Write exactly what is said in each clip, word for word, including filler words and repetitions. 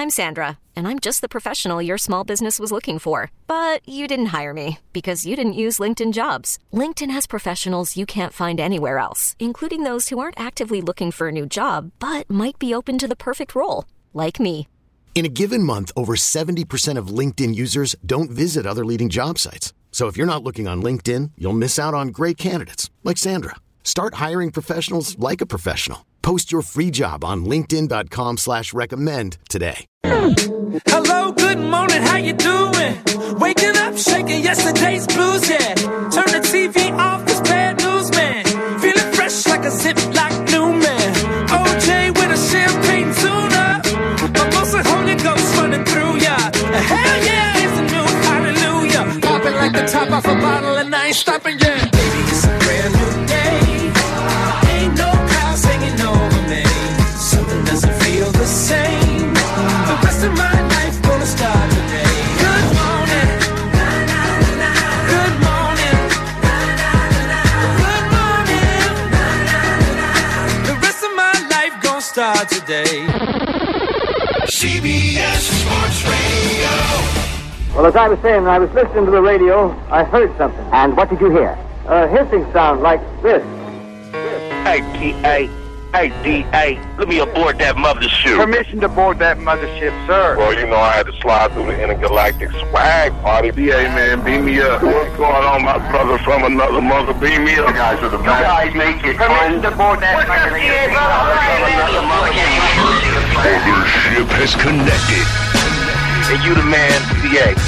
I'm Sandra, and I'm just the professional your small business was looking for. But you didn't hire me because you didn't use LinkedIn Jobs. LinkedIn has professionals you can't find anywhere else, including those who aren't actively looking for a new job, but might be open to the perfect role, like me. In a given month, over seventy percent of LinkedIn users don't visit other leading job sites. So if you're not looking on LinkedIn, you'll miss out on great candidates like Sandra. Start hiring professionals like a professional. Post your free job on linkedin.com slash recommend today. Hello, good morning, how you doing? Waking up, shaking yesterday's blues, yeah. Turn the T V off, cause bad news, man. Feeling fresh like a Ziploc new man. O J with a champagne tuna. Mimosa Holy Ghost running through ya. Hell yeah, it's a new hallelujah. Popping like the top off a bottle and I ain't stopping yet. Baby, it's a brand new day. Ain't no clouds hanging over me. Something doesn't feel the same. The rest of my life gonna start today. Good morning. Good morning. Good morning. The rest of my life gonna start today. C B S Sports Radio. Well, as I was saying, when I was listening to the radio, I heard something. And what did you hear? A hissing sound like this. Hey, T A. Hey, D A. Let me aboard that mothership. Permission to board that mothership, sir. Well, you know I had to slide through the intergalactic swag party. D A, man, beam me up. What's going on, my brother from another mother? Beam me up. You guys are the best. You guys make it Permission to board that mothership. Mothership has connected. And you the man, D A.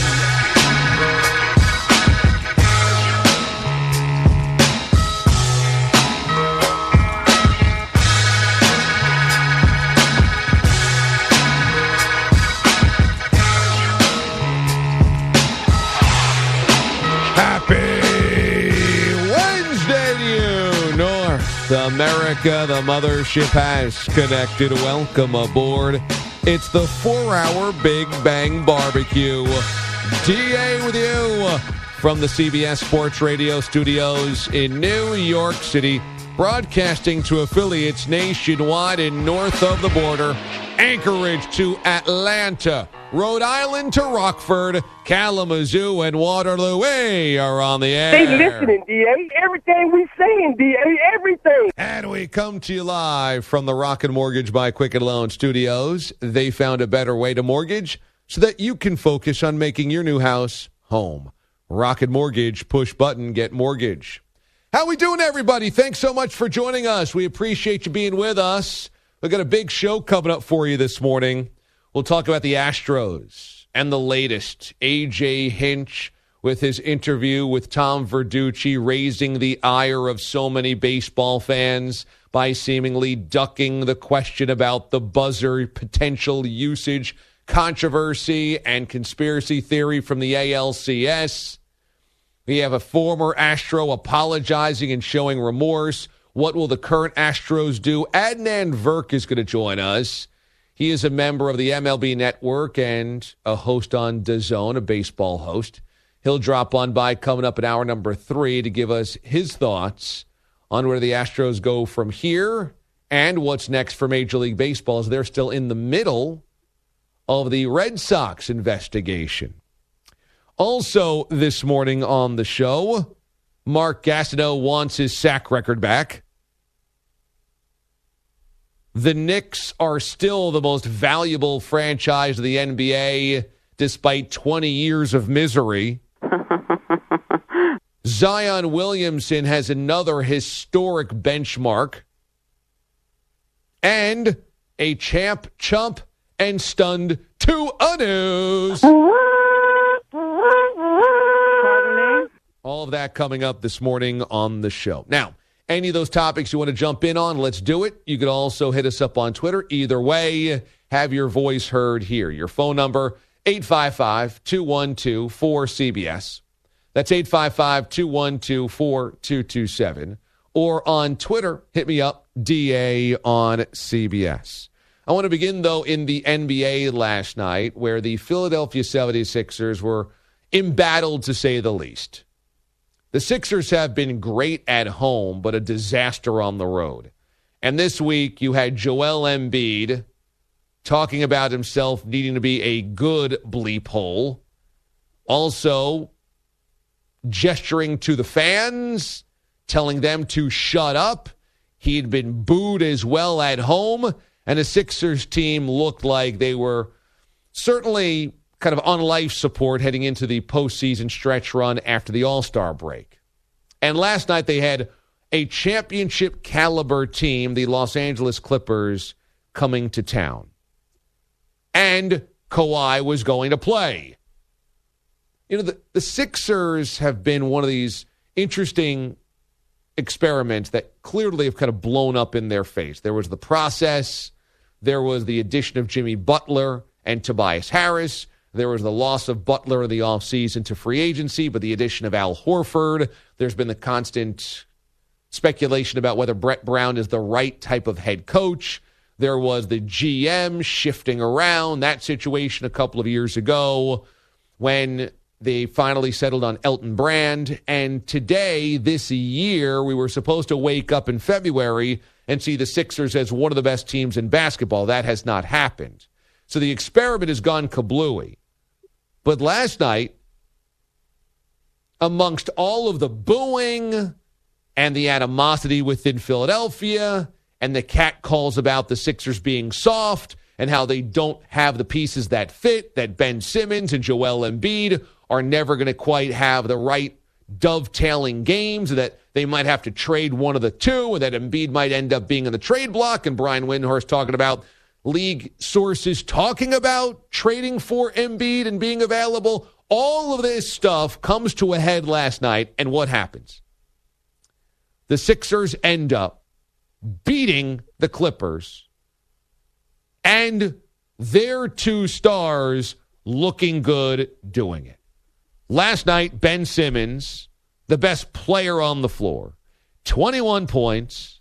America, the mothership has connected. Welcome aboard. It's the four-hour Big Bang Barbecue. D A with you from the C B S Sports Radio studios in New York City, broadcasting to affiliates nationwide and north of the border. Anchorage to Atlanta, Rhode Island to Rockford, Kalamazoo, and Waterloo. We are on the air. They listening, D A. Everything we saying, D A. Everything. And we come to you live from the Rocket Mortgage by Quicken Loan Studios. They found a better way to mortgage so that you can focus on making your new house home. Rocket Mortgage, push button, get mortgage. How we doing, everybody? Thanks so much for joining us. We appreciate you being with us. We've got a big show coming up for you this morning. We'll talk about the Astros and the latest. A J Hinch with his interview with Tom Verducci, raising the ire of so many baseball fans by seemingly ducking the question about the buzzer potential usage, controversy, and conspiracy theory from the A L C S. We have a former Astro apologizing and showing remorse. What will the current Astros do? Adnan Virk is going to join us. He is a member of the M L B Network and a host on DAZN, a baseball host. He'll drop on by coming up in hour number three to give us his thoughts on where the Astros go from here and what's next for Major League Baseball, as they're still in the middle of the Red Sox investigation. Also this morning on the show, Mark Gastineau wants his sack record back. The Knicks are still the most valuable franchise of the N B A despite twenty years of misery. Zion Williamson has another historic benchmark. And a champ, chump, and stunned to a news. All of that coming up this morning on the show. Now, any of those topics you want to jump in on, let's do it. You can also hit us up on Twitter. Either way, have your voice heard here. Your phone number, eight five five, two one two, four C B S. That's eight five five, two one two, four two two seven. Or on Twitter, hit me up, D A on C B S. I want to begin, though, in the N B A last night, where the Philadelphia seventy-sixers were embattled, to say the least. The Sixers have been great at home, but a disaster on the road. And this week, you had Joel Embiid talking about himself needing to be a good bleep hole. Also, gesturing to the fans, telling them to shut up. He'd been booed as well at home, and the Sixers team looked like they were certainly kind of on life support heading into the postseason stretch run after the All-Star break. And last night they had a championship caliber team, the Los Angeles Clippers, coming to town. And Kawhi was going to play. You know, the, the Sixers have been one of these interesting experiments that clearly have kind of blown up in their face. There was the process. There was the addition of Jimmy Butler and Tobias Harris. There was the loss of Butler in the offseason to free agency, but the addition of Al Horford. There's been the constant speculation about whether Brett Brown is the right type of head coach. There was the G M shifting around that situation a couple of years ago when they finally settled on Elton Brand. And today, this year, we were supposed to wake up in February and see the Sixers as one of the best teams in basketball. That has not happened. So the experiment has gone kablooey. But last night, amongst all of the booing and the animosity within Philadelphia and the catcalls about the Sixers being soft and how they don't have the pieces that fit, that Ben Simmons and Joel Embiid are never going to quite have the right dovetailing games, that they might have to trade one of the two, and that Embiid might end up being in the trade block, and Brian Windhorst talking about league sources talking about trading for Embiid and being available. All of this stuff comes to a head last night, and what happens? The Sixers end up beating the Clippers, and their two stars looking good doing it. Last night, Ben Simmons, the best player on the floor, twenty-one points,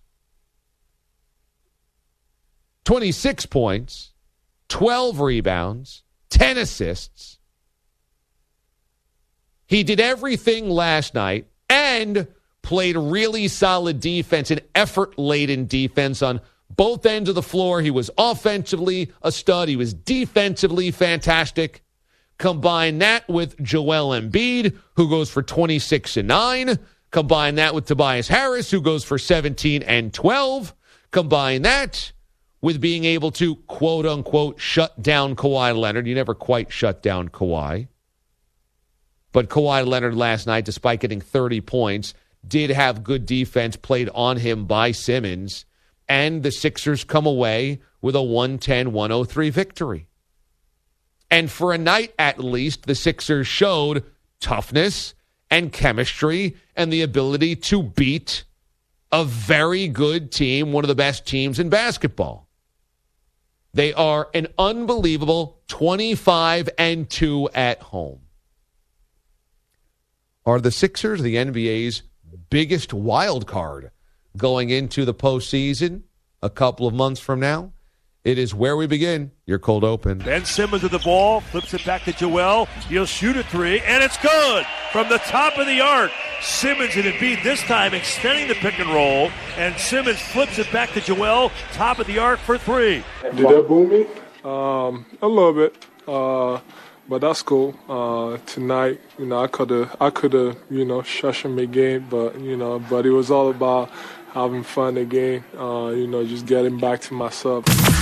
twenty-six points, twelve rebounds, ten assists. He did everything last night and played really solid defense and effort-laden defense on both ends of the floor. He was offensively a stud. He was defensively fantastic. Combine that with Joel Embiid, who goes for twenty-six and nine. Combine that with Tobias Harris, who goes for seventeen and twelve. Combine that with being able to, quote-unquote, shut down Kawhi Leonard. You never quite shut down Kawhi. But Kawhi Leonard last night, despite getting thirty points, did have good defense played on him by Simmons. And the Sixers come away with a one ten one oh three victory. And for a night at least, the Sixers showed toughness and chemistry and the ability to beat a very good team, one of the best teams in basketball. They are an unbelievable twenty-five and two at home. Are the Sixers the N B A's biggest wild card going into the postseason a couple of months from now? It is where we begin. Your cold open. Ben Simmons with the ball, flips it back to Joel. He'll shoot a three, and it's good from the top of the arc. Simmons and Embiid this time extending the pick and roll, and Simmons flips it back to Joel, top of the arc for three. Did that boo me? Um, a little bit, uh, but that's cool. Uh, tonight, you know, I could have, I could have, you know, shushed him again, but you know, but it was all about having fun again. Uh, you know, just getting back to myself.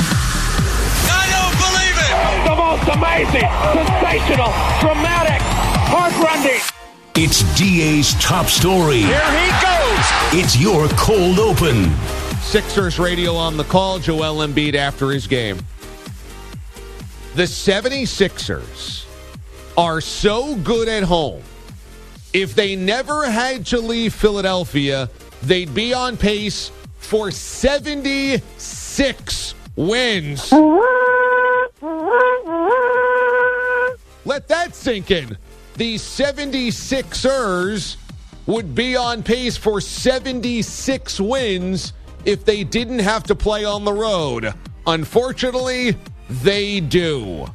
The most amazing, sensational, dramatic, heart-rending. It's D A's top story. Here he goes. It's your cold open. Sixers radio on the call. Joel Embiid after his game. The seventy-sixers are so good at home. If they never had to leave Philadelphia, they'd be on pace for seventy-six wins. Let that sink in. The seventy-sixers would be on pace for seventy-six wins if they didn't have to play on the road. Unfortunately, they do.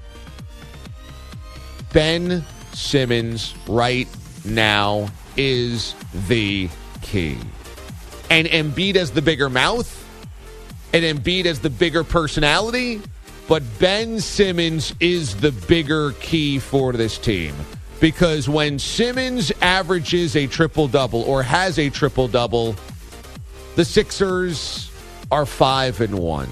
Ben Simmons right now is the key. And Embiid as the bigger mouth, and Embiid as the bigger personality, but Ben Simmons is the bigger key for this team. Because when Simmons averages a triple-double or has a triple-double, the Sixers are five and one.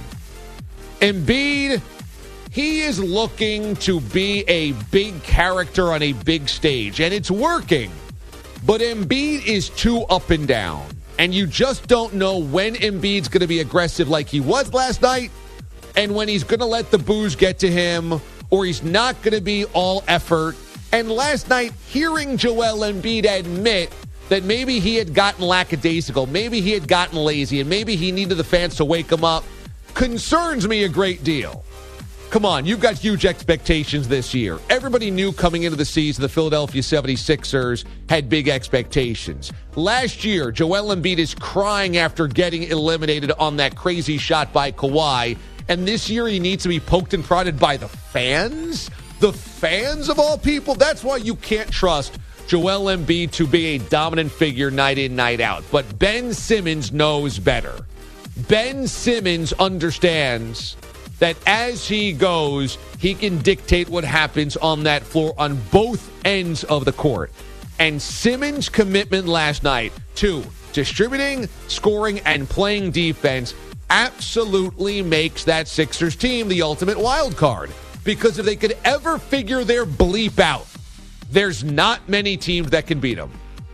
Embiid, he is looking to be a big character on a big stage, and it's working. But Embiid is too up and down, and you just don't know when Embiid's going to be aggressive like he was last night and when he's going to let the booze get to him or he's not going to be all effort. And last night, hearing Joel Embiid admit that maybe he had gotten lackadaisical, maybe he had gotten lazy, and maybe he needed the fans to wake him up concerns me a great deal. Come on, you've got huge expectations this year. Everybody knew coming into the season the Philadelphia seventy-sixers had big expectations. Last year, Joel Embiid is crying after getting eliminated on that crazy shot by Kawhi. And this year he needs to be poked and prodded by the fans? The fans of all people? That's why you can't trust Joel Embiid to be a dominant figure night in, night out. But Ben Simmons knows better. Ben Simmons understands that as he goes, he can dictate what happens on that floor on both ends of the court. And Simmons' commitment last night to distributing, scoring, and playing defense absolutely makes that Sixers team the ultimate wild card. Because if they could ever figure their bleep out, there's not many teams that can beat them.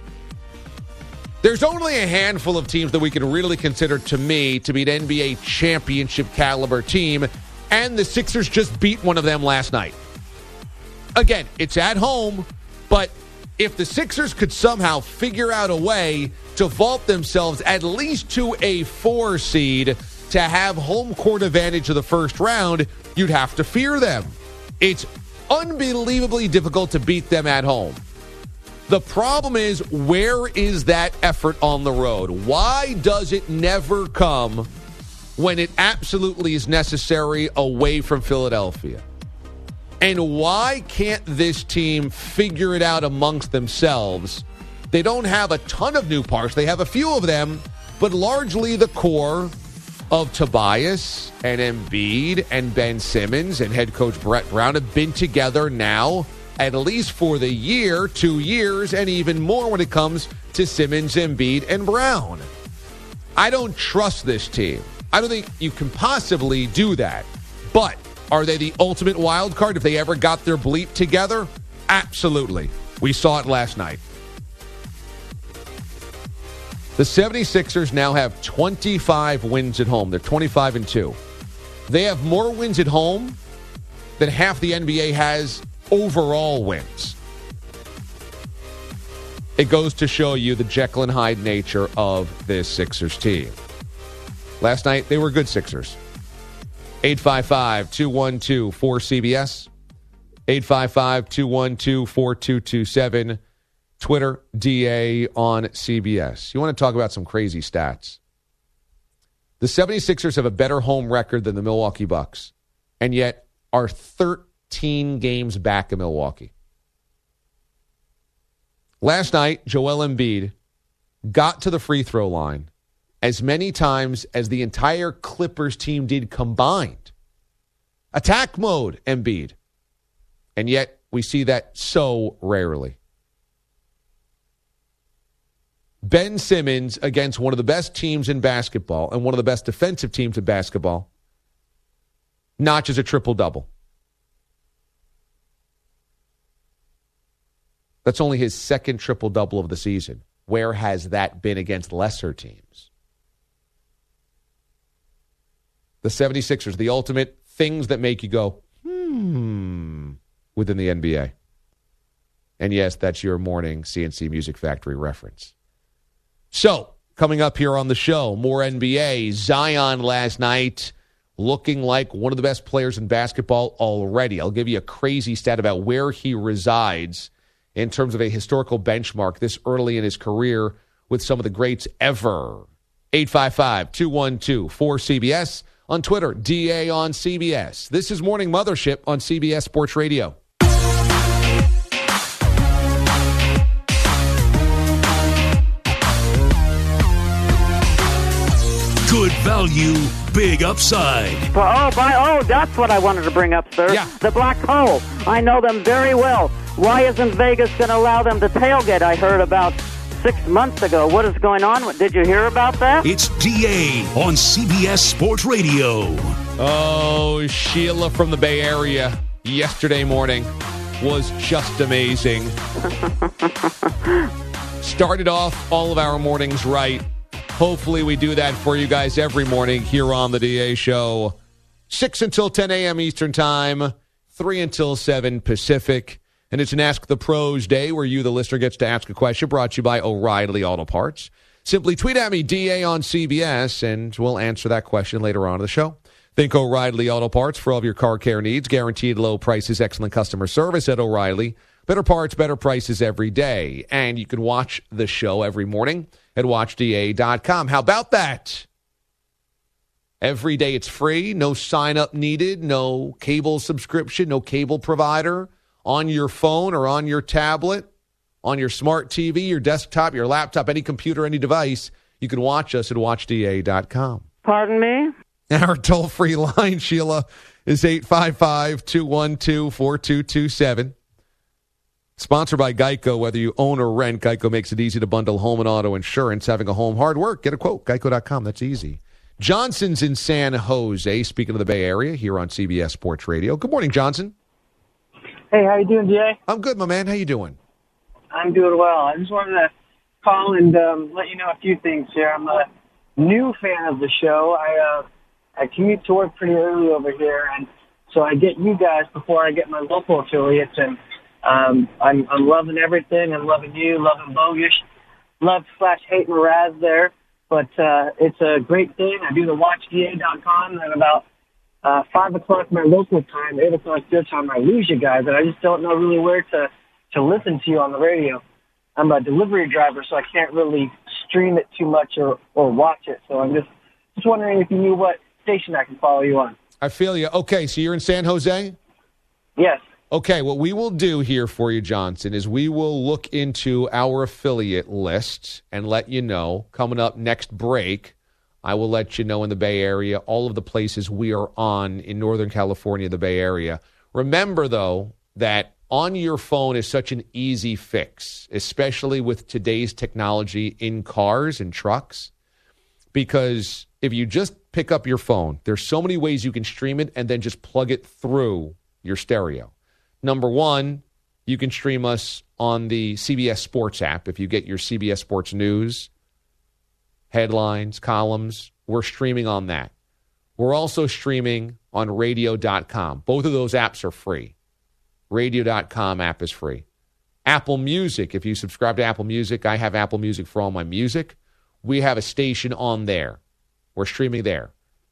There's only a handful of teams that we can really consider, to me, to be an N B A championship caliber team, and the Sixers just beat one of them last night. Again, it's at home, but if the Sixers could somehow figure out a way to vault themselves at least to a four seed to have home court advantage of the first round, you'd have to fear them. It's unbelievably difficult to beat them at home. The problem is, where is that effort on the road? Why does it never come when it absolutely is necessary away from Philadelphia? And why can't this team figure it out amongst themselves? They don't have a ton of new parts. They have a few of them, but largely the core of Tobias and Embiid and Ben Simmons and head coach Brett Brown have been together now at least for the year, two years, and even more when it comes to Simmons, Embiid, and Brown. I don't trust this team. I don't think you can possibly do that. But are they the ultimate wild card if they ever got their bleep together? Absolutely. We saw it last night. The seventy-sixers now have twenty-five wins at home. They're twenty-five and two. They have more wins at home than half the N B A has overall wins. It goes to show you the Jekyll and Hyde nature of this Sixers team. Last night, they were good Sixers. eight five five, two one two, four C B S. eight five five, two one two, four two two seven. Twitter, D A on C B S. You want to talk about some crazy stats? The seventy-sixers have a better home record than the Milwaukee Bucks, and yet are thirteen games back of Milwaukee. Last night, Joel Embiid got to the free throw line as many times as the entire Clippers team did combined. Attack mode, Embiid. And yet, we see that so rarely. Ben Simmons against one of the best teams in basketball and one of the best defensive teams in basketball notches a triple-double. That's only his second triple-double of the season. Where has that been against lesser teams? The seventy-sixers, the ultimate things that make you go, hmm, within the N B A. And yes, that's your morning C N C Music Factory reference. So, coming up here on the show, more N B A. Zion last night looking like one of the best players in basketball already. I'll give you a crazy stat about where he resides in terms of a historical benchmark this early in his career with some of the greats ever. eight five five, two one two, four C B S. On Twitter, D A on C B S. This is Morning Mothership on C B S Sports Radio. Good value, big upside. Oh, by, oh, that's what I wanted to bring up, sir. Yeah. The Black Hole. I know them very well. Why isn't Vegas going to allow them to tailgate? I heard about six months ago. What is going on? Did you hear about that? It's D A on C B S Sports Radio. Oh, Sheila from the Bay Area yesterday morning was just amazing. Started off all of our mornings right. Hopefully we do that for you guys every morning here on the D A Show. six until ten a.m. Eastern Time, three until seven Pacific. And it's an Ask the Pros Day where you, the listener, gets to ask a question, brought to you by O'Reilly Auto Parts. Simply tweet at me, D A on C B S, and we'll answer that question later on in the show. Think O'Reilly Auto Parts for all of your car care needs. Guaranteed low prices, excellent customer service at O'Reilly. Better parts, better prices every day. And you can watch the show every morning at watch D A dot com. How about that? Every day it's free. No sign-up needed. No cable subscription. No cable provider. On your phone or on your tablet, on your smart T V, your desktop, your laptop, any computer, any device, you can watch us at watch D A dot com. Pardon me? Our toll-free line, Sheila, is eight five five, two one two, four two two seven. Sponsored by Geico. Whether you own or rent, Geico makes it easy to bundle home and auto insurance. Having a home, hard work. Get a quote. Geico dot com. That's easy. Johnson's in San Jose, speaking of the Bay Area, here on C B S Sports Radio. Good morning, Johnson. Hey, how you doing, D A? I'm good, my man. How you doing? I'm doing well. I just wanted to call and um, let you know a few things here. I'm a new fan of the show. I uh, I commute to work pretty early over here, and so I get you guys before I get my local affiliates, and um, I'm I'm loving everything. I'm loving you, loving Bogish, love slash hate Mraz there. But uh, it's a great thing. I do the watch D A dot com, and about Uh, five o'clock my local time, eight o'clock your time, I lose you guys, and I just don't know really where to, to listen to you on the radio. I'm a delivery driver, so I can't really stream it too much or, or watch it. So I'm just, just wondering if you knew what station I can follow you on. I feel you. Okay, so you're in San Jose? Yes. Okay, what we will do here for you, Johnson, is we will look into our affiliate list and let you know coming up next break. I will let you know in the Bay Area, all of the places we are on in Northern California, the Bay Area. Remember, though, that on your phone is such an easy fix, especially with today's technology in cars and trucks, because if you just pick up your phone, there's so many ways you can stream it and then just plug it through your stereo. Number one, you can stream us on the C B S Sports app. If you get your C B S Sports News, headlines, columns, we're streaming on that. We're also streaming on radio dot com. Both of those apps are free. radio dot com app is free. Apple Music, if you subscribe to Apple Music, I have Apple Music for all my music. We have a station on there. We're streaming there.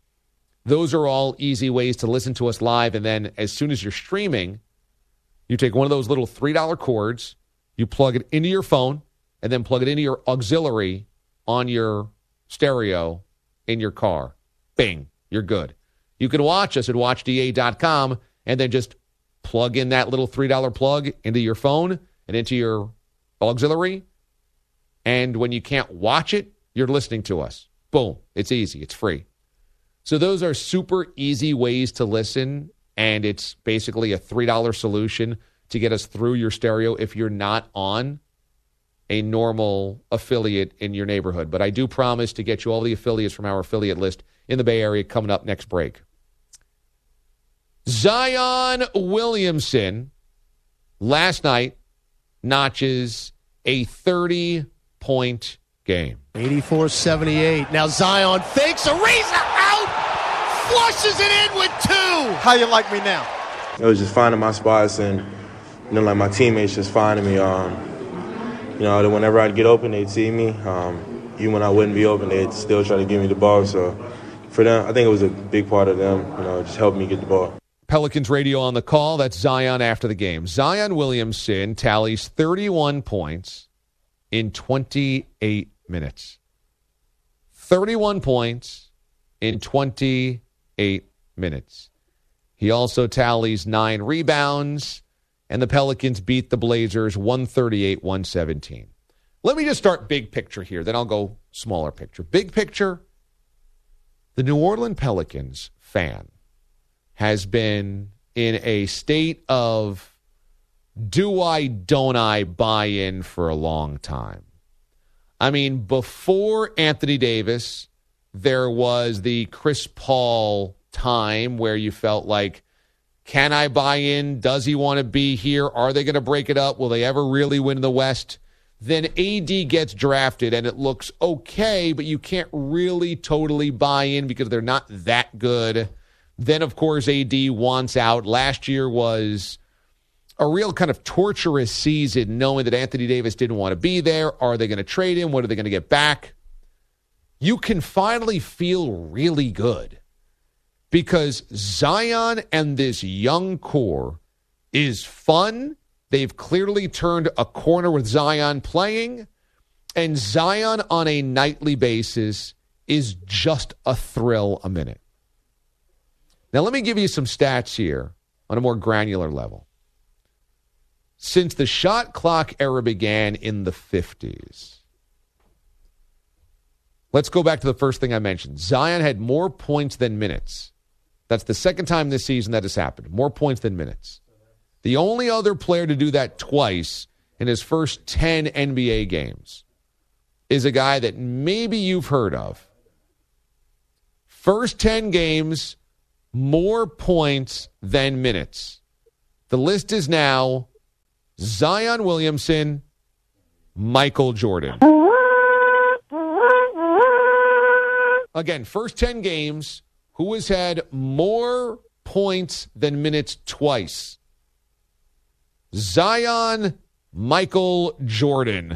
Those are all easy ways to listen to us live, and then as soon as you're streaming, you take one of those little three dollar cords, you plug it into your phone, and then plug it into your auxiliary on your stereo in your car. Bing, you're good. You can watch us at watch D A dot com and then just plug in that little three dollar plug into your phone and into your auxiliary. And when you can't watch it, you're listening to us. Boom. It's easy. It's free. So those are super easy ways to listen, and it's basically a three dollar solution to get us through your stereo if you're not on a normal affiliate in your neighborhood. But I do promise to get you all the affiliates from our affiliate list in the Bay Area coming up next break. Zion Williamson last night notches a thirty-point game. eighty-four seventy-eight. Now Zion fakes Ariza out, flushes it in with two. How you like me now? It was just finding my spots and, you know, like my teammates just finding me. Um, You know, whenever I'd get open, they'd see me. Um, even when I wouldn't be open, they'd still try to give me the ball. So for them, I think it was a big part of them, you know, just helping me get the ball. Pelicans radio on the call. That's Zion after the game. Zion Williamson tallies thirty-one points in twenty-eight minutes. thirty-one points in twenty-eight minutes. He also tallies nine rebounds, and the Pelicans beat the Blazers one thirty-eight one seventeen. Let me just start big picture here, then I'll go smaller picture. Big picture, The New Orleans Pelicans fan has been in a state of do I, don't I buy in for a long time. I mean, before Anthony Davis, there was the Chris Paul time where you felt like, can I buy in? Does he want to be here? Are they going to break it up? Will they ever really win the West? Then A D gets drafted, and it looks okay, but you can't really totally buy in because they're not that good. Then, of course, A D wants out. Last year was a real kind of torturous season, knowing that Anthony Davis didn't want to be there. Are they going to trade him? What are they going to get back? You can finally feel really good because Zion and this young core is fun. They've clearly turned a corner with Zion playing, and Zion on a nightly basis is just a thrill a minute. Now, let me give you some stats here on a more granular level. Since the shot clock era began in the fifties, let's go back to the first thing I mentioned. Zion had more points than minutes. That's the second time this season that has happened. More points than minutes. The only other player to do that twice in his first ten N B A games is a guy that maybe you've heard of. First ten games, more points than minutes. The list is now Zion Williamson, Michael Jordan. Again, first ten games, who has had more points than minutes twice? Zion, Michael Jordan.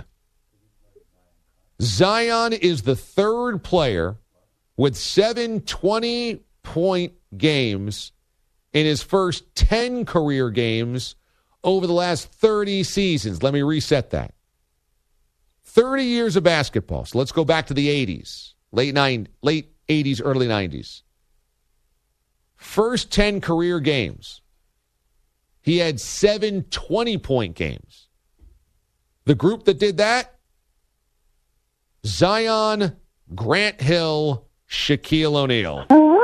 Zion is the third player with seven twenty-point games in his first ten career games over the last thirty seasons. Let me reset that. thirty years of basketball. So let's go back to the eighties, late nine, late eighties, early nineties. First ten career games. He had seven twenty-point games. The group that did that? Zion, Grant Hill, Shaquille O'Neal.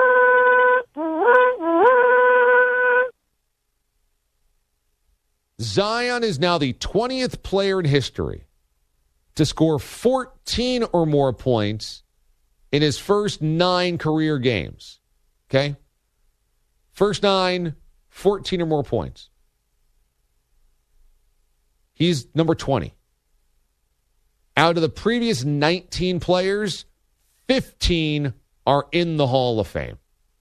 Zion is now the twentieth player in history to score fourteen or more points in his first nine career games. Okay? First nine, fourteen or more points. He's number twenty. Out of the previous nineteen players, fifteen are in the Hall of Fame.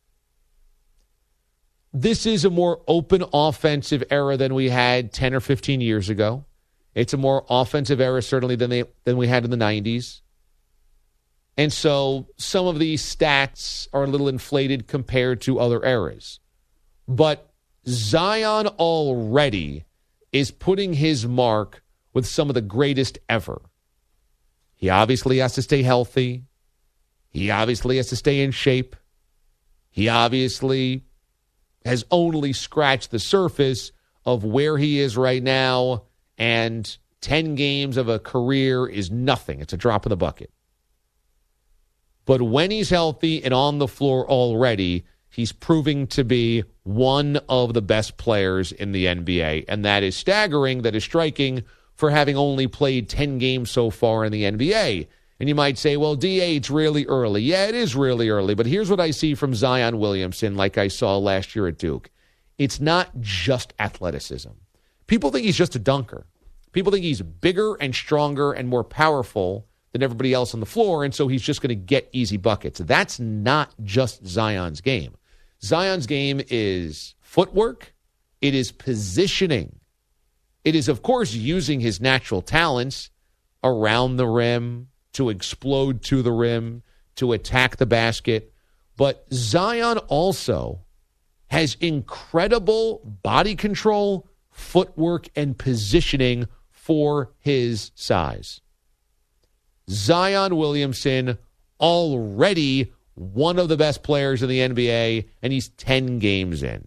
This is a more open offensive era than we had ten or fifteen years ago. It's a more offensive era, certainly, than they than we had in the nineties. And so some of these stats are a little inflated compared to other eras. But Zion already is putting his mark with some of the greatest ever. He obviously has to stay healthy. He obviously has to stay in shape. He obviously has only scratched the surface of where he is right now, and ten games of a career is nothing. It's a drop in the bucket. But when he's healthy and on the floor already, he's proving to be one of the best players in the N B A, and that is staggering, that is striking for having only played ten games so far in the N B A. And you might say, well, D A, it's really early. Yeah, it is really early, but here's what I see from Zion Williamson like I saw last year at Duke. It's not just athleticism. People think he's just a dunker. People think he's bigger and stronger and more powerful than everybody else on the floor, and so he's just going to get easy buckets. That's not just Zion's game. Zion's game is footwork. It is positioning. It is, of course, using his natural talents around the rim, to explode to the rim, to attack the basket. But Zion also has incredible body control, footwork, and positioning for his size. Zion Williamson, already one of the best players in the N B A, and he's ten games in.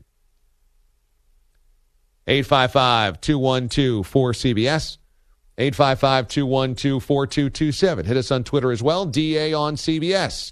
eight five five, two one two, four C B S. eight five five, two one two, four two two seven. Hit us on Twitter as well, D A on C B S.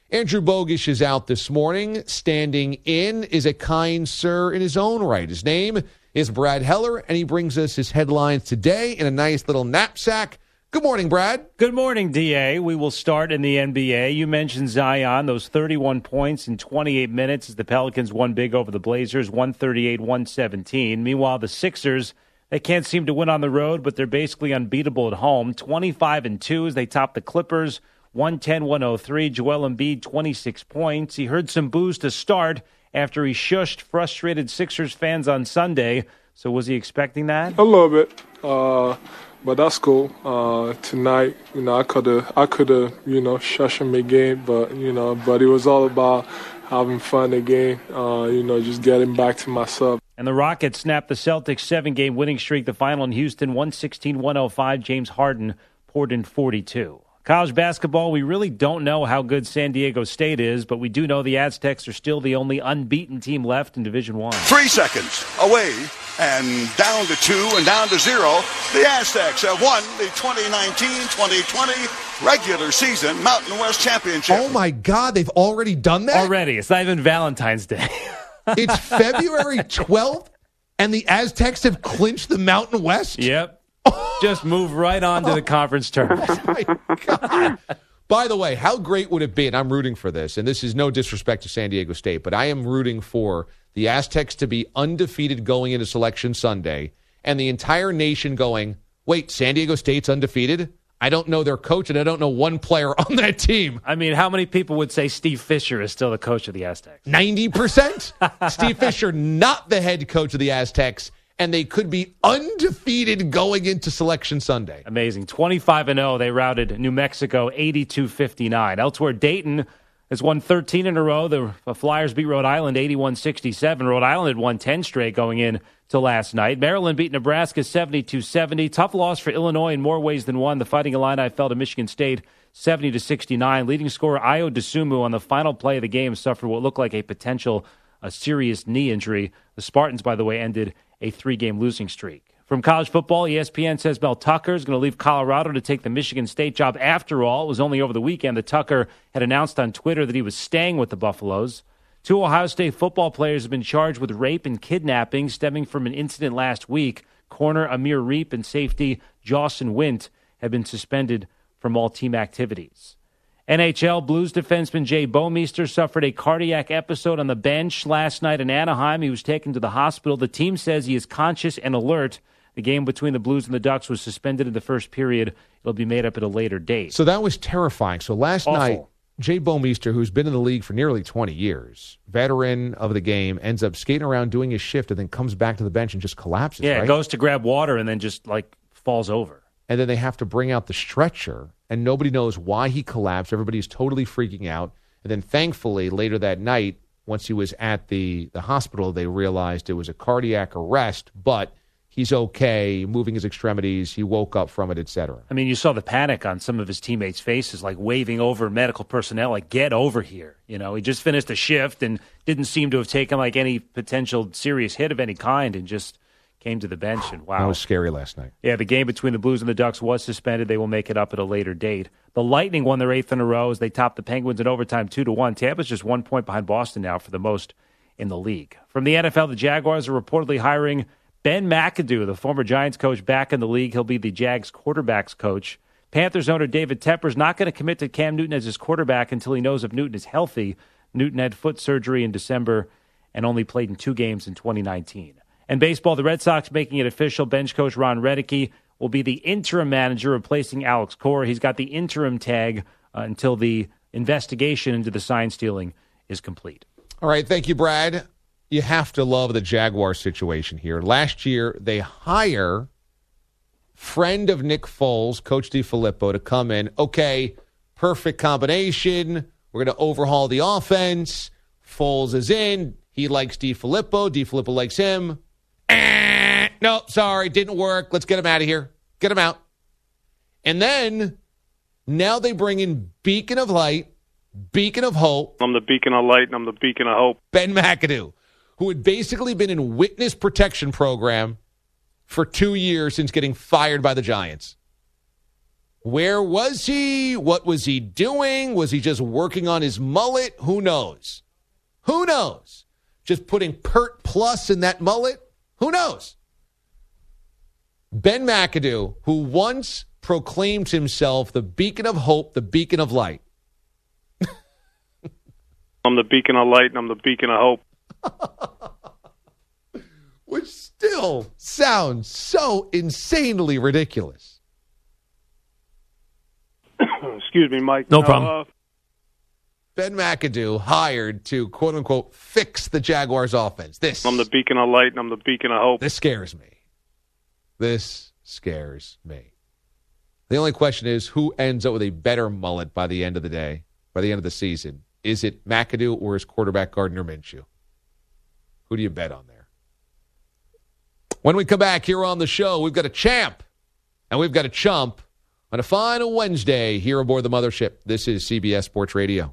Andrew Bogish is out this morning. Standing in is a kind sir in his own right. His name is Brad Heller, and he brings us his headlines today in a nice little knapsack. Good morning, Brad. Good morning, D A. We will start in the N B A. You mentioned Zion, those thirty-one points in twenty-eight minutes as the Pelicans won big over the Blazers, one thirty-eight one seventeen. Meanwhile, the Sixers, they can't seem to win on the road, but they're basically unbeatable at home. twenty-five and two as they top the Clippers, one ten one oh three. Joel Embiid, twenty-six points. He heard some boos to start after he shushed frustrated Sixers fans on Sunday. So was he expecting that? A little bit, uh, but that's cool. Uh, tonight, you know, I could have, I could have, you know, shushed him again, but you know, but it was all about having fun again. Uh, you know, just getting back to myself. And the Rockets snapped the Celtics' seven-game winning streak. The final in Houston, one sixteen one oh five. James Harden poured in forty-two. College basketball, we really don't know how good San Diego State is, but we do know the Aztecs are still the only unbeaten team left in Division One. Three seconds away and down to two and down to zero. The Aztecs have won the twenty nineteen twenty twenty regular season Mountain West Championship. Oh, my God. They've already done that? Already. It's not even Valentine's Day. It's February twelfth, and the Aztecs have clinched the Mountain West? Yep. Just move right on to the conference tournament. Oh, my God. By the way, how great would it be, and I'm rooting for this, and this is no disrespect to San Diego State, but I am rooting for the Aztecs to be undefeated going into Selection Sunday, and the entire nation going, wait, San Diego State's undefeated? I don't know their coach, and I don't know one player on that team. I mean, how many people would say Steve Fisher is still the coach of the Aztecs? ninety percent. Steve Fisher, not the head coach of the Aztecs, and they could be undefeated going into Selection Sunday. Amazing. twenty-five and oh, they routed New Mexico eighty-two fifty-nine. Elsewhere, Dayton has won thirteen in a row. The Flyers beat Rhode Island eighty-one sixty-seven. Rhode Island had won ten straight going in to last night. Maryland beat Nebraska seventy-two seventy. Tough loss for Illinois in more ways than one. The Fighting Illini fell to Michigan State seventy to sixty-nine. Leading scorer Ayo Dosunmu on the final play of the game suffered what looked like a potential a serious knee injury. The Spartans, by the way, ended a three-game losing streak. From college football, E S P N says Mel Tucker is going to leave Colorado to take the Michigan State job. After all, it was only over the weekend that Tucker had announced on Twitter that he was staying with the Buffaloes. Two Ohio State football players have been charged with rape and kidnapping stemming from an incident last week. Corner Amir Reep and safety Jawson Wint have been suspended from all team activities. N H L Blues defenseman Jay Bouwmeester suffered a cardiac episode on the bench last night in Anaheim. He was taken to the hospital. The team says he is conscious and alert. The game between the Blues and the Ducks was suspended in the first period. It'll be made up at a later date. So that was terrifying. So last Awful. night, Jay Bouwmeester, who's been in the league for nearly twenty years, veteran of the game, ends up skating around doing his shift and then comes back to the bench and just collapses. Yeah, right? goes to grab water and then just, like, falls over. And then they have to bring out the stretcher, and nobody knows why he collapsed. Everybody's totally freaking out. And then thankfully, later that night, once he was at the, the hospital, they realized it was a cardiac arrest, but he's okay, moving his extremities, he woke up from it, et cetera. I mean, you saw the panic on some of his teammates' faces, like waving over medical personnel, like, get over here. You know, he just finished a shift and didn't seem to have taken, like, any potential serious hit of any kind and just came to the bench. And wow. That was scary last night. Yeah, the game between the Blues and the Ducks was suspended. They will make it up at a later date. The Lightning won their eighth in a row as they topped the Penguins in overtime two to one. Tampa's just one point behind Boston now for the most in the league. From the N F L, the Jaguars are reportedly hiring Ben McAdoo, the former Giants coach, back in the league. He'll be the Jags quarterbacks coach. Panthers owner David Tepper is not going to commit to Cam Newton as his quarterback until he knows if Newton is healthy. Newton had foot surgery in December and only played in two games in twenty nineteen. And baseball, the Red Sox making it official. Bench coach Ron Redecky will be the interim manager replacing Alex Cora. He's got the interim tag uh, until the investigation into the sign stealing is complete. All right, thank you, Brad. You have to love the Jaguar situation here. Last year, they hire friend of Nick Foles, Coach DiFilippo, to come in. Okay, perfect combination. We're going to overhaul the offense. Foles is in. He likes DiFilippo. DiFilippo likes him. Eh, no, sorry, didn't work. Let's get him out of here. Get him out. And then, now they bring in Beacon of Light, Beacon of Hope. I'm the Beacon of Light, and I'm the Beacon of Hope. Ben McAdoo, who had basically been in witness protection program for two years since getting fired by the Giants. Where was he? What was he doing? Was he just working on his mullet? Who knows? Who knows? Just putting Pert Plus in that mullet? Who knows? Ben McAdoo, who once proclaimed himself the beacon of hope, the beacon of light. I'm the beacon of light and I'm the beacon of hope. Which still sounds so insanely ridiculous. Excuse me, Mike. No problem. Uh, Ben McAdoo hired to, quote-unquote, fix the Jaguars' offense. This, I'm the beacon of light and I'm the beacon of hope. This scares me. This scares me. The only question is, who ends up with a better mullet by the end of the day, by the end of the season? Is it McAdoo or is quarterback Gardner Minshew? Who do you bet on there? When we come back here on the show, we've got a champ and we've got a chump on a final Wednesday here aboard the mothership. This is C B S Sports Radio.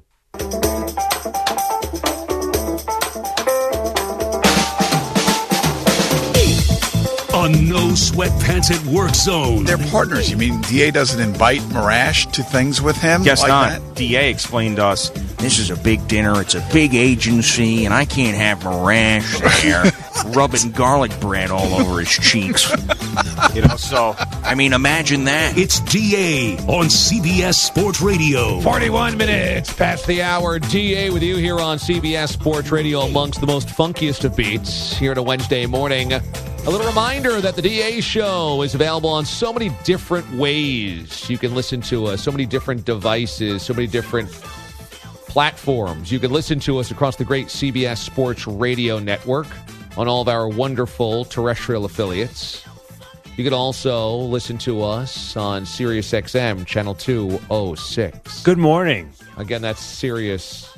A no sweatpants at work zone. They're partners. You mean D A doesn't invite Marash to things with him? Guess like not. That? D A explained to us, this is a big dinner, it's a big agency, and I can't have Marash there rubbing garlic bread all over his cheeks. You know, so, I mean, imagine that. It's D A on C B S Sports Radio. forty-one minutes past the hour. D A with you here on C B S Sports Radio amongst the most funkiest of beats here on a Wednesday morning. A little reminder that the D A Show is available on so many different ways. You can listen to us, so many different devices, so many different platforms. You can listen to us across the great C B S Sports Radio network on all of our wonderful terrestrial affiliates. You can also listen to us on Sirius X M, channel two oh six. Good morning. Again, that's Sirius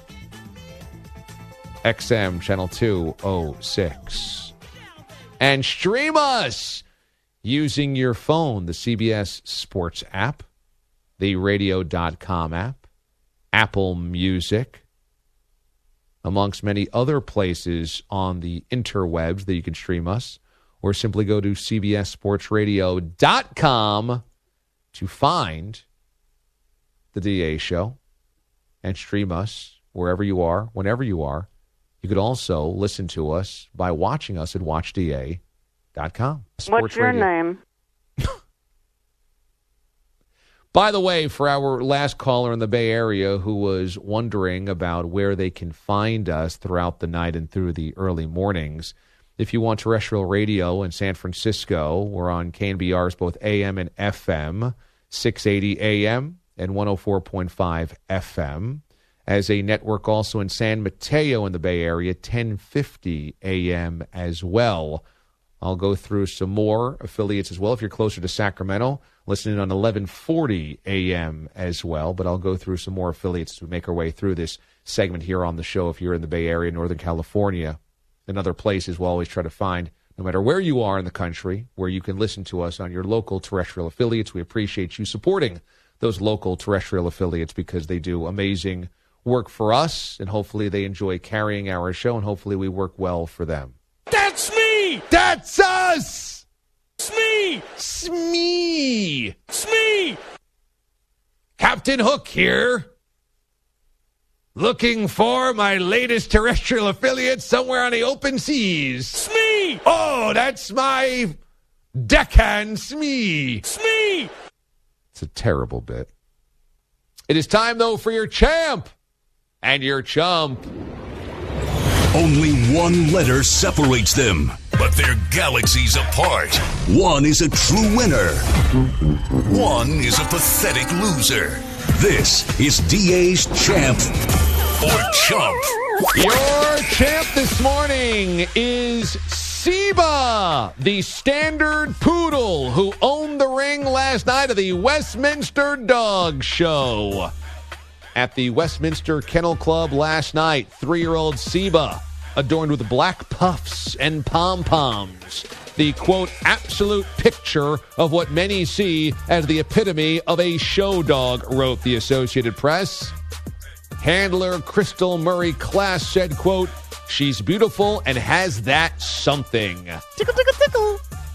X M, channel two oh six. And stream us using your phone, the C B S Sports app, the radio dot com app, Apple Music, amongst many other places on the interwebs that you can stream us, or simply go to C B S Sports Radio dot com to find the D A Show and stream us wherever you are, whenever you are. You could also listen to us by watching us at watch D A dot com. What's your Radio. name? By the way, for our last caller in the Bay Area who was wondering about where they can find us throughout the night and through the early mornings, if you want terrestrial radio in San Francisco, we're on K N B R's both A M and F M, six eighty A M and one oh four point five F M. As a network also in San Mateo in the Bay Area, ten fifty A M as well. I'll go through some more affiliates as well. If you're closer to Sacramento, listening on eleven forty A M as well. But I'll go through some more affiliates to make our way through this segment here on the show. If you're in the Bay Area, Northern California, and other places, we'll always try to find, no matter where you are in the country, where you can listen to us on your local terrestrial affiliates. We appreciate you supporting those local terrestrial affiliates because they do amazing work for us, and hopefully they enjoy carrying our show, and hopefully we work well for them. That's me! That's us! Smee! Smee! Smee! Captain Hook here. Looking for my latest terrestrial affiliate somewhere on the open seas. Smee! Oh, that's my deckhand Smee! Smee! It's a terrible bit. It is time, though, for your champ and your chump. Only one letter separates them, but they're galaxies apart. One is a true winner. One is a pathetic loser. This is D A's champ or chump. Your champ this morning is Seba, the standard poodle who owned the ring last night of the Westminster Dog Show. At the Westminster Kennel Club last night, three-year-old Seba, adorned with black puffs and pom-poms. The, quote, absolute picture of what many see as the epitome of a show dog, wrote the Associated Press. Handler Crystal Murray Class said, quote, she's beautiful and has that something. Tickle, tickle, tickle.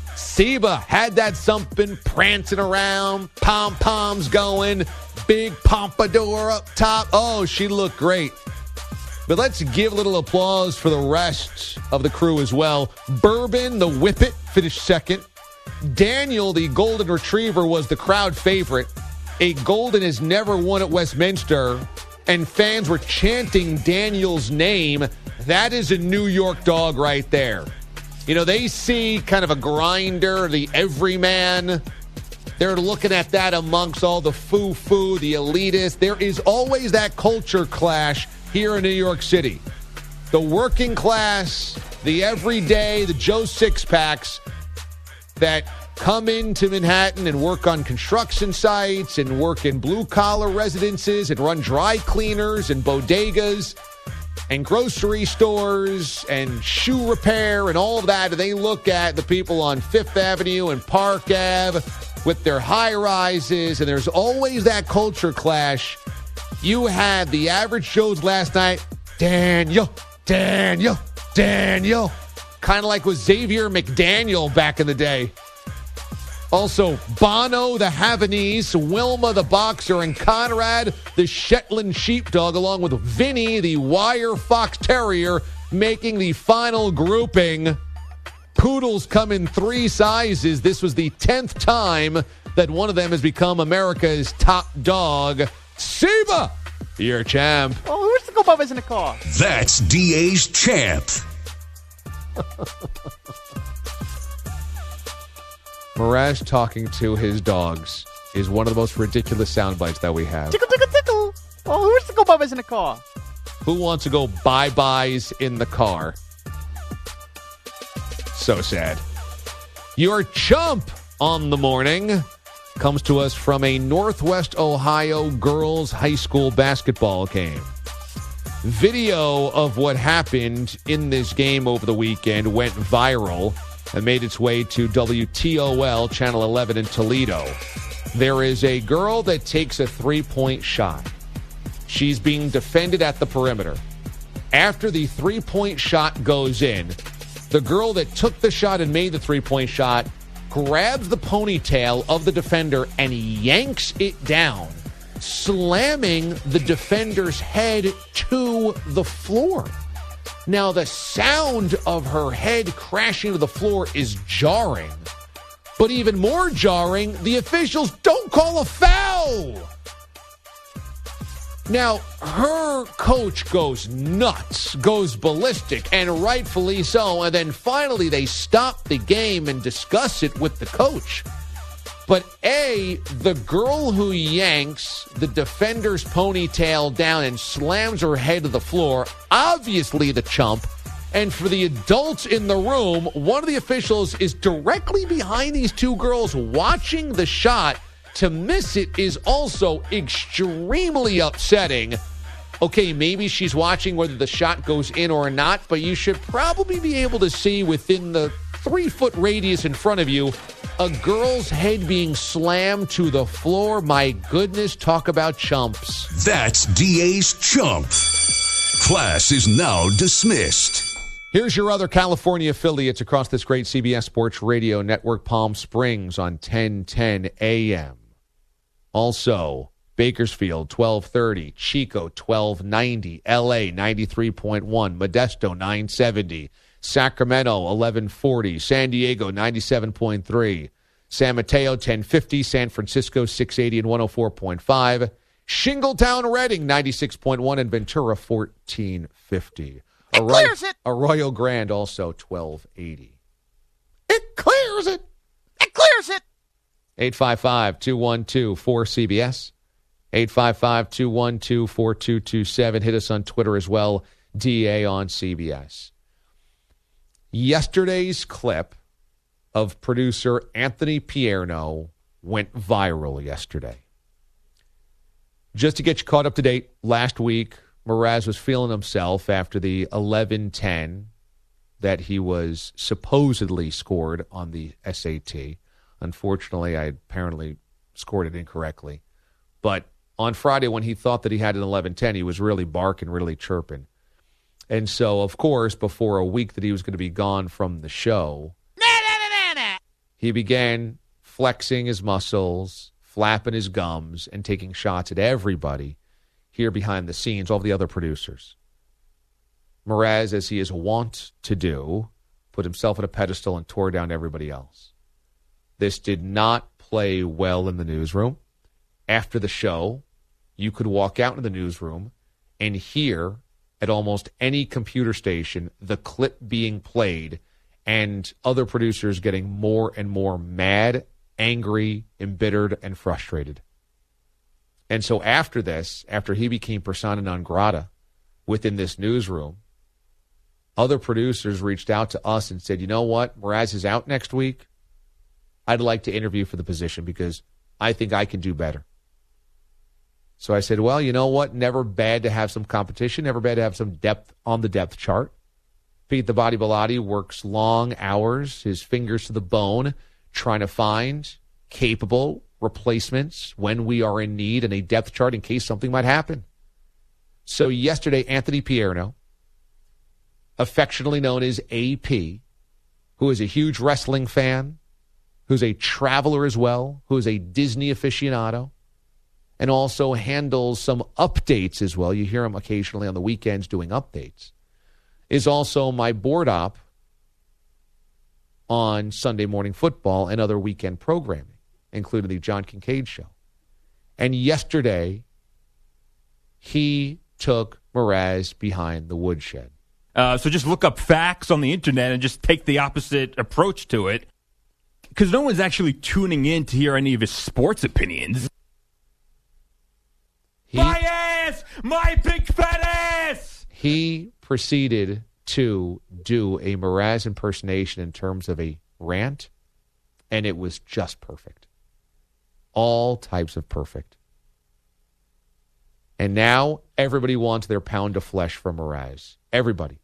Seba had that something prancing around, pom-poms going, big pompadour up top. Oh, she looked great. But let's give a little applause for the rest of the crew as well. Bourbon, the Whippet, finished second. Daniel, the Golden Retriever, was the crowd favorite. A Golden has never won at Westminster, and fans were chanting Daniel's name. That is a New York dog right there. You know, they see kind of a grinder, the everyman. They're looking at that amongst all the foo-foo, the elitists. There is always that culture clash here in New York City. The working class, the everyday, the Joe Six-Packs that come into Manhattan and work on construction sites and work in blue-collar residences and run dry cleaners and bodegas and grocery stores and shoe repair and all of that, and they look at the people on Fifth Avenue and Park Ave with their high-rises, and there's always that culture clash. You had the average Joes last night, Daniel, Daniel, Daniel, kind of like with Xavier McDaniel back in the day. Also, Bono, the Havanese, Wilma, the boxer, and Conrad, the Shetland sheepdog, along with Vinny, the wire fox terrier, making the final grouping. Poodles come in three sizes. This was the tenth time that one of them has become America's top dog. Seba, your champ. Oh, where's the go Bubba's in the car? That's D A's champ. Mraz talking to his dogs is one of the most ridiculous sound bites that we have. Tickle, tickle, tickle. Oh, where's the go Bubba's in the car? Who wants to go bye-byes in the car? So sad. Your chump on the morning comes to us from a Northwest Ohio girls high school basketball game. Video of what happened in this game over the weekend went viral and made its way to W T O L Channel eleven in Toledo. There is a girl that takes a three-point shot. She's being defended at the perimeter. After the three-point shot goes in, the girl that took the shot and made the three-point shot grabs the ponytail of the defender and yanks it down, slamming the defender's head to the floor. Now, the sound of her head crashing to the floor is jarring. But even more jarring, the officials don't call a foul. Now, her coach goes nuts, goes ballistic, and rightfully so. And then finally they stop the game and discuss it with the coach. But A, the girl who yanks the defender's ponytail down and slams her head to the floor, obviously the chump. And for the adults in the room, one of the officials is directly behind these two girls watching the shot. To miss it is also extremely upsetting. Okay, maybe she's watching whether the shot goes in or not, but you should probably be able to see within the three-foot radius in front of you a girl's head being slammed to the floor. My goodness, talk about chumps. That's D A's chump. Class is now dismissed. Here's your other California affiliates across this great C B S Sports Radio network. Palm Springs on ten ten A M. Also, Bakersfield, twelve thirty. Chico, twelve ninety. L A, ninety-three point one. Modesto, nine seventy. Sacramento, eleven forty. San Diego, ninety-seven point three. San Mateo, ten fifty. San Francisco, six eighty and one oh four point five. Shingletown, Redding, ninety-six point one. And Ventura, fourteen fifty. It Arroyo, clears it. Arroyo Grande, also twelve eighty. It clears it. It clears it. eight five five, two one two, four C B S. eight five five, two one two, four two two seven. Hit us on Twitter as well, D A on C B S. Yesterday's clip of producer Anthony Pierno went viral yesterday. Just to get you caught up to date, last week, Mraz was feeling himself after the eleven ten that he was supposedly scored on the S A T. Unfortunately, I apparently scored it incorrectly. But on Friday, when he thought that he had an eleven ten, he was really barking, really chirping. And so, of course, before a week that he was going to be gone from the show, he began flexing his muscles, flapping his gums, and taking shots at everybody here behind the scenes, all the other producers. Mraz, as he is wont to do, put himself on a pedestal and tore down everybody else. This did not play well in the newsroom. After the show, you could walk out into the newsroom and hear at almost any computer station the clip being played and other producers getting more and more mad, angry, embittered, and frustrated. And so after this, after he became persona non grata within this newsroom, other producers reached out to us and said, you know what, Mraz is out next week. I'd like to interview for the position because I think I can do better. So I said, well, you know what? Never bad to have some competition. Never bad to have some depth on the depth chart. Pete the Body Bellotti works long hours, his fingers to the bone, trying to find capable replacements when we are in need and a depth chart in case something might happen. So yesterday, Anthony Pierno, affectionately known as A P, who is a huge wrestling fan, who's a traveler as well, who is a Disney aficionado, and also handles some updates as well. You hear him occasionally on the weekends doing updates. Is also my board op on Sunday Morning Football and other weekend programming, including the John Kincaid Show. And yesterday, he took Mraz behind the woodshed. Uh, so just look up facts on the internet and just take the opposite approach to it. Because no one's actually tuning in to hear any of his sports opinions. He, my ass! My big fat ass! He proceeded to do a Mraz impersonation in terms of a rant, and it was just perfect. All types of perfect. And now everybody wants their pound of flesh from Mraz. Everybody.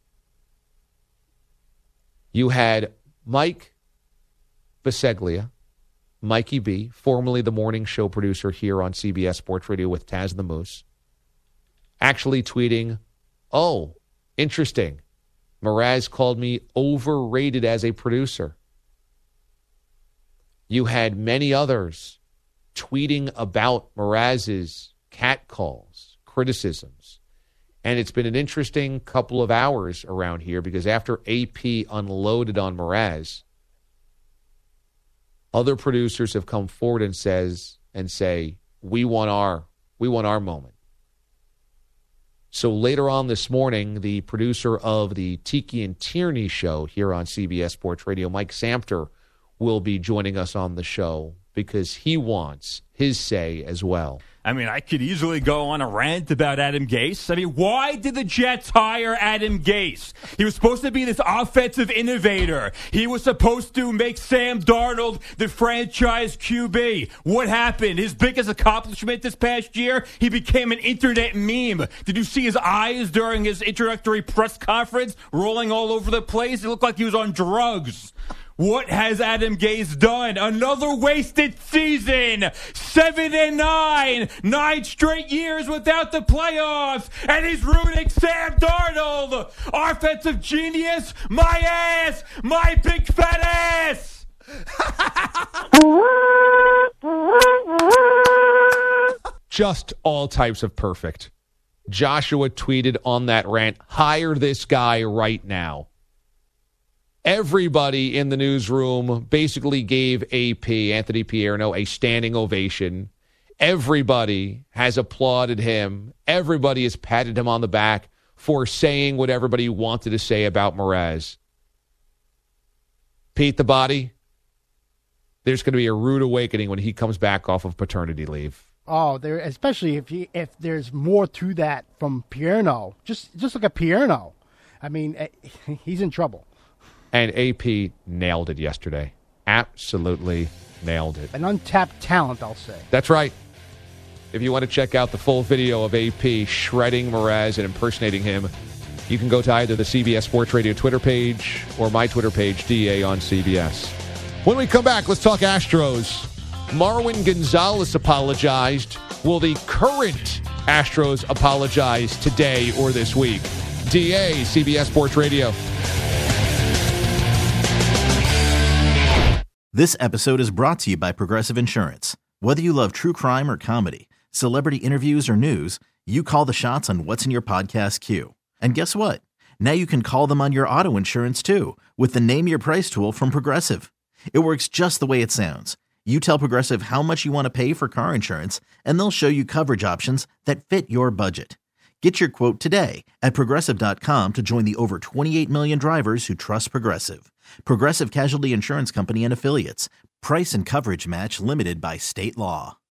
You had Mike Biseglia, Mikey B, formerly the morning show producer here on C B S Sports Radio with Taz the Moose, actually tweeting, oh, interesting. Mraz called me overrated as a producer. You had many others tweeting about Mraz's catcalls, criticisms. And it's been an interesting couple of hours around here because after A P unloaded on Mraz, other producers have come forward and says and say, we want our we want our moment. So later on this morning, the producer of the Tiki and Tierney show here on C B S Sports Radio, Mike Samter, will be joining us on the show because he wants his say as well. I mean, I could easily go on a rant about Adam Gase. I mean, why did the Jets hire Adam Gase? He was supposed to be this offensive innovator. He was supposed to make Sam Darnold the franchise Q B. What happened? His biggest accomplishment this past year, he became an internet meme. Did you see his eyes during his introductory press conference rolling all over the place? It looked like he was on drugs. What has Adam Gase done? Another wasted season. Seven and nine. Nine straight years without the playoffs. And he's ruining Sam Darnold. Offensive genius. My ass. My big fat ass. Just all types of perfect. Joshua tweeted on that rant, hire this guy right now. Everybody in the newsroom basically gave A P, Anthony Pierno, a standing ovation. Everybody has applauded him. Everybody has patted him on the back for saying what everybody wanted to say about Mraz. Pete the Body, there's going to be a rude awakening when he comes back off of paternity leave. Oh, there, especially if you, if there's more to that from Pierno. Just just look at Pierno. I mean, he's in trouble. And A P nailed it yesterday. Absolutely nailed it. An untapped talent, I'll say. That's right. If you want to check out the full video of A P shredding Mraz and impersonating him, you can go to either the C B S Sports Radio Twitter page or my Twitter page, D A on C B S. When we come back, let's talk Astros. Marwin Gonzalez apologized. Will the current Astros apologize today or this week? D A, C B S Sports Radio. This episode is brought to you by Progressive Insurance. Whether you love true crime or comedy, celebrity interviews or news, you call the shots on what's in your podcast queue. And guess what? Now you can call them on your auto insurance too with the Name Your Price tool from Progressive. It works just the way it sounds. You tell Progressive how much you want to pay for car insurance, and they'll show you coverage options that fit your budget. Get your quote today at Progressive dot com to join the over twenty-eight million drivers who trust Progressive. Progressive Casualty Insurance Company and Affiliates. Price and coverage match limited by state law.